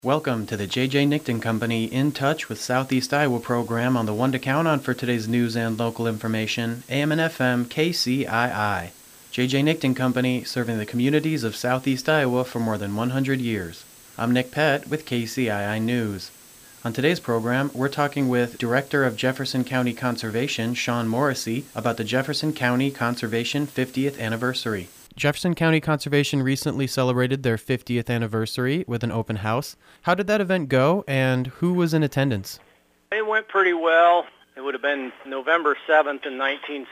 Welcome to the J.J. Nickton Company In Touch with Southeast Iowa program on the one to count on for today's news and local information, AM and FM KCII. J.J. Nickton Company, serving the communities of Southeast Iowa for more than 100 years. I'm Nick Pett with KCII News. On today's program, we're talking with Director of Jefferson County Conservation, Sean Morrissey, about the Jefferson County Conservation 50th anniversary. Jefferson County Conservation recently celebrated their 50th anniversary with an open house. How did that event go, and who was in attendance? It went pretty well. It would have been November 7th in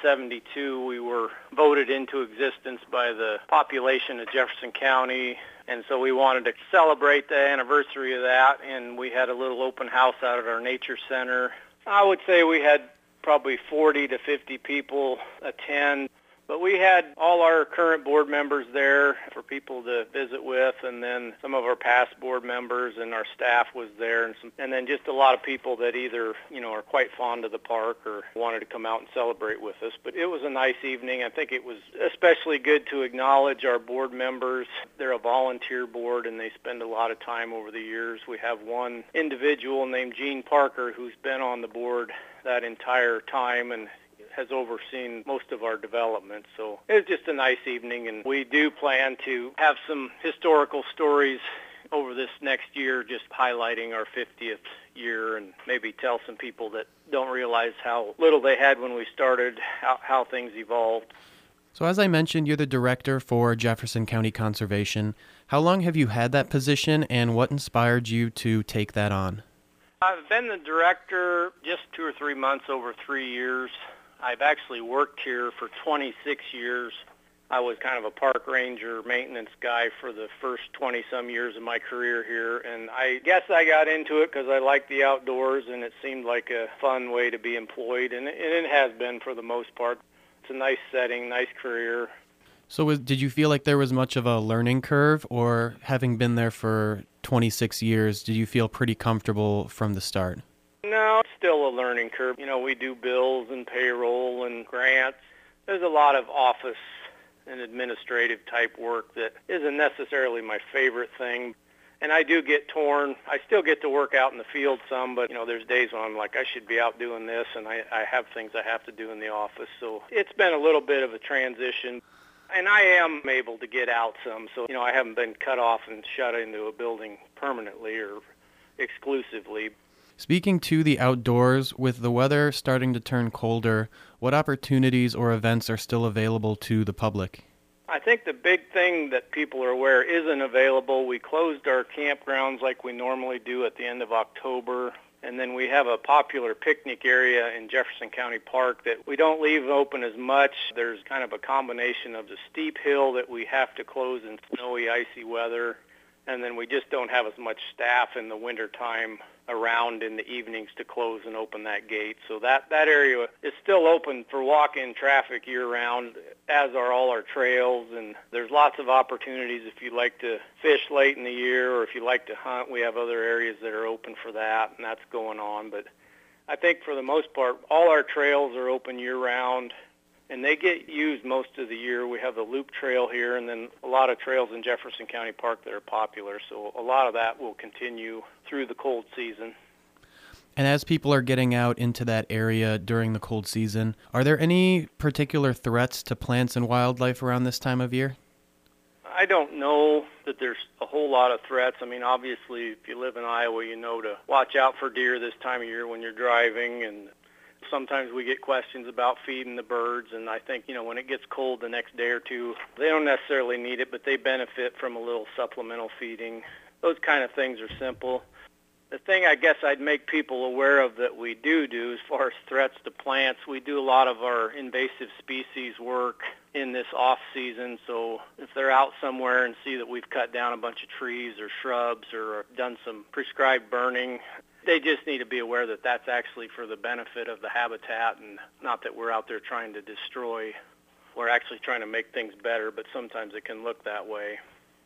1972. We were voted into existence by the population of Jefferson County, and so we wanted to celebrate the anniversary of that, and we had a little open house out at our nature center. I would say we had probably 40 to 50 people attend. But we had all our current board members there for people to visit with, and then some of our past board members and our staff was there, and then just a lot of people that either, are quite fond of the park or wanted to come out and celebrate with us. But it was a nice evening. I think it was especially good to acknowledge our board members. They're a volunteer board, and they spend a lot of time over the years. We have one individual named Gene Parker who's been on the board that entire time and has overseen most of our development. So it was just a nice evening, and we do plan to have some historical stories over this next year, just highlighting our 50th year and maybe tell some people that don't realize how little they had when we started, how things evolved. So as I mentioned, you're the director for Jefferson County Conservation. How long have you had that position, and what inspired you to take that on? I've been the director just 2 or 3 months, over 3 years. I've actually worked here for 26 years. I was kind of a park ranger maintenance guy for the first 20-some years of my career here, and I guess I got into it because I like the outdoors, and it seemed like a fun way to be employed, and it has been for the most part. It's a nice setting, nice career. So did you feel like there was much of a learning curve, or having been there for 26 years, did you feel pretty comfortable from the start? No, it's still a learning curve. We do bills and payroll and grants. There's a lot of office and administrative type work that isn't necessarily my favorite thing. And I do get torn. I still get to work out in the field some, but, there's days when I'm like, I should be out doing this, and I have things I have to do in the office. So it's been a little bit of a transition. And I am able to get out some, so, I haven't been cut off and shut into a building permanently or exclusively. Speaking to the outdoors, with the weather starting to turn colder, what opportunities or events are still available to the public? I think the big thing that people are aware isn't available. We closed our campgrounds like we normally do at the end of October. And then we have a popular picnic area in Jefferson County Park that we don't leave open as much. There's kind of a combination of the steep hill that we have to close in snowy, icy weather, and then we just don't have as much staff in the wintertime around in the evenings to close and open that gate. So that area is still open for walk-in traffic year-round, as are all our trails, and there's lots of opportunities if you like to fish late in the year or if you like to hunt. We have other areas that are open for that, and that's going on. But I think for the most part, all our trails are open year-round, and they get used most of the year. We have the Loop Trail here, and then a lot of trails in Jefferson County Park that are popular. So a lot of that will continue through the cold season. And as people are getting out into that area during the cold season, are there any particular threats to plants and wildlife around this time of year? I don't know that there's a whole lot of threats. I mean, obviously, if you live in Iowa, you know to watch out for deer this time of year when you're driving, and sometimes we get questions about feeding the birds, and I think, when it gets cold the next day or two, they don't necessarily need it, but they benefit from a little supplemental feeding. Those kind of things are simple. The thing I guess I'd make people aware of that we do as far as threats to plants, we do a lot of our invasive species work in this off-season, so if they're out somewhere and see that we've cut down a bunch of trees or shrubs or done some prescribed burning, they just need to be aware that that's actually for the benefit of the habitat, and not that we're out there trying to destroy. We're actually trying to make things better, but sometimes it can look that way.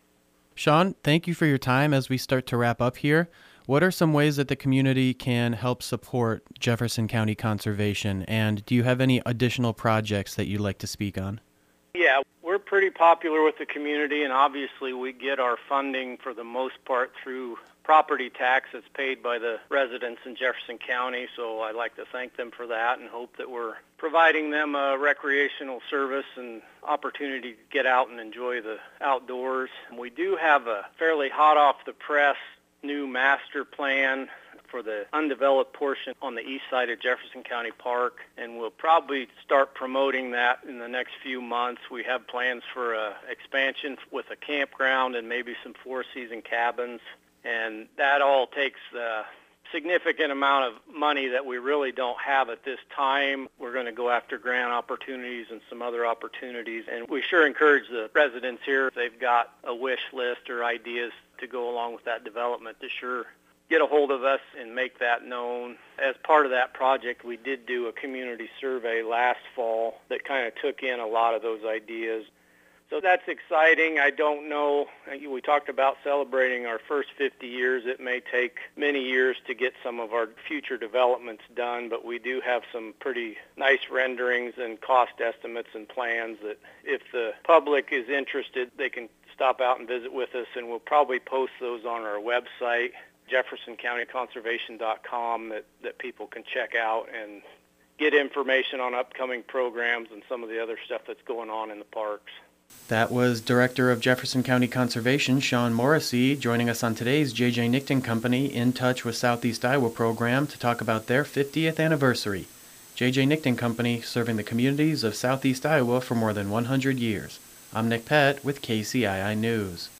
Sean, thank you for your time as we start to wrap up here. What are some ways that the community can help support Jefferson County Conservation, and do you have any additional projects that you'd like to speak on? Yeah, we're pretty popular with the community, and obviously we get our funding for the most part through property tax that's paid by the residents in Jefferson County. So I'd like to thank them for that and hope that we're providing them a recreational service and opportunity to get out and enjoy the outdoors. We do have a fairly hot off the press new master plan for the undeveloped portion on the east side of Jefferson County Park, and we'll probably start promoting that in the next few months. We have plans for expansion with a campground and maybe some four-season cabins, and that all takes a significant amount of money that we really don't have at this time. We're going to go after grant opportunities and some other opportunities, and we sure encourage the residents here, if they've got a wish list or ideas to go along with that development, to sure get a hold of us and make that known. As part of that project, we did do a community survey last fall that kind of took in a lot of those ideas. So that's exciting. I don't know. We talked about celebrating our first 50 years. It may take many years to get some of our future developments done, but we do have some pretty nice renderings and cost estimates and plans that if the public is interested, they can stop out and visit with us, and we'll probably post those on our website, jeffersoncountyconservation.com, that people can check out and get information on upcoming programs and some of the other stuff that's going on in the parks. That was Director of Jefferson County Conservation, Sean Morrissey, joining us on today's J.J. Nickton Company In Touch with Southeast Iowa program to talk about their 50th anniversary. J.J. Nickton Company, serving the communities of Southeast Iowa for more than 100 years. I'm Nick Pett with KCII News.